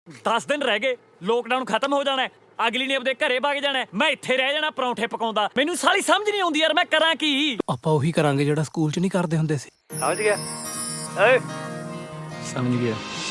10 ਦਿਨ ਰਹਿ ਗਏ, ਲੋਕਡਾਊਨ ਖਤਮ ਹੋ ਜਾਣਾ, ਅਗਲੀ ਨੇ ਆਪਦੇ ਘਰੇ ਵਗ ਜਾਣਾ, ਮੈਂ ਇੱਥੇ ਰਹਿ ਜਾਣਾ ਪਰੌਂਠੇ ਪਕਾਉਂਦਾ। ਮੈਨੂੰ ਸਾਲੀ ਸਮਝ ਨਹੀਂ ਆਉਂਦੀ ਯਾਰ, ਮੈਂ ਕਰਾਂ ਕੀ? ਆਪਾਂ ਉਹੀ ਕਰਾਂਗੇ ਜਿਹੜਾ ਸਕੂਲ 'ਚ ਨਹੀਂ ਕਰਦੇ ਹੁੰਦੇ ਸੀ। ਸਮਝ ਗਿਆ ਓਏ? ਸਮਝ ਗਿਆ।